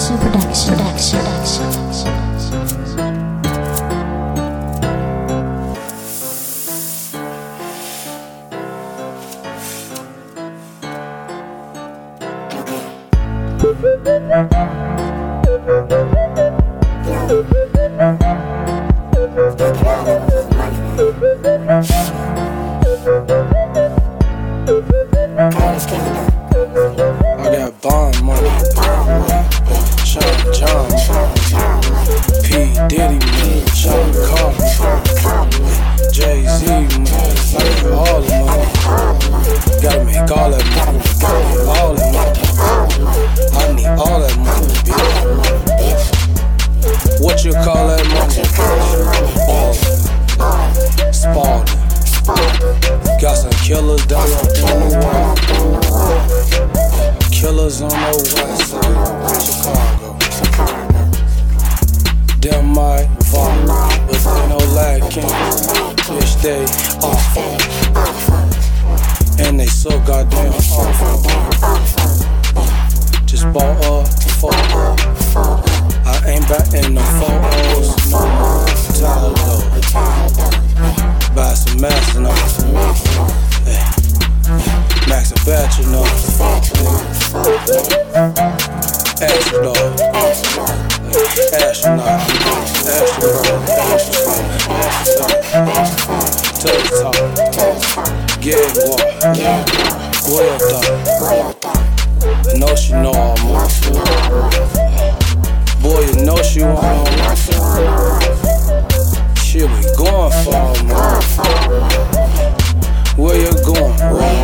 I got bond money, Sean John, P. Diddy, man, Sean Carter, Jay-Z, man, all the money. Gotta make all that money, all that money. I need all that money, bitch. What you call that money? Spalding. Got some killers down on the wall. Killers on the west side, Chicago. Them might fall, but they no lacking. Bitch, they off. And they so goddamn awful. Just bought up for. I ain't back in the photos no more. Tired though. Buy some Max and all. Hey. Max and Batch, you know. Astronaut. Astronaut. To the top. Get war. Way up top. I know she know all more. Boy, you know she want all more. She'll be going for all more. Where you going?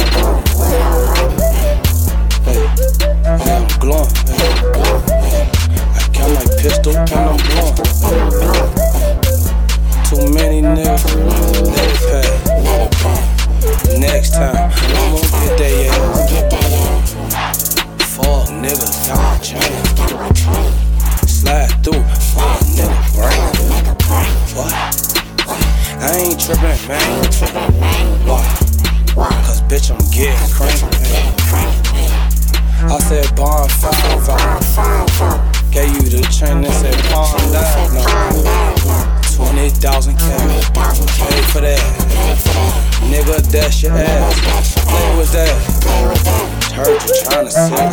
Hey, I'm glowing. Hey. I got my pistol and I'm blowing. Too many niggas, let it pass. Next time, I'm gon' get that ass. Fuck niggas, got my chain. Slide through, fuck nigga brain. What? I ain't trippin', man. Why? Cause bitch, I'm getting crazy. I said bond 5 out. Gave you the chain and said bond down. No. 20,000 cash. Pay for that. Nigga, that's your ass. Play with that. Heard you tryna sell.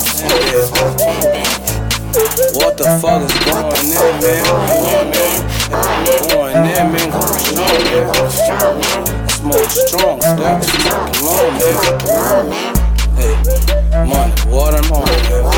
What the fuck is going in, man? Going in, man. Smoke strong, step alone, man. Hey, money, what I'm on, man.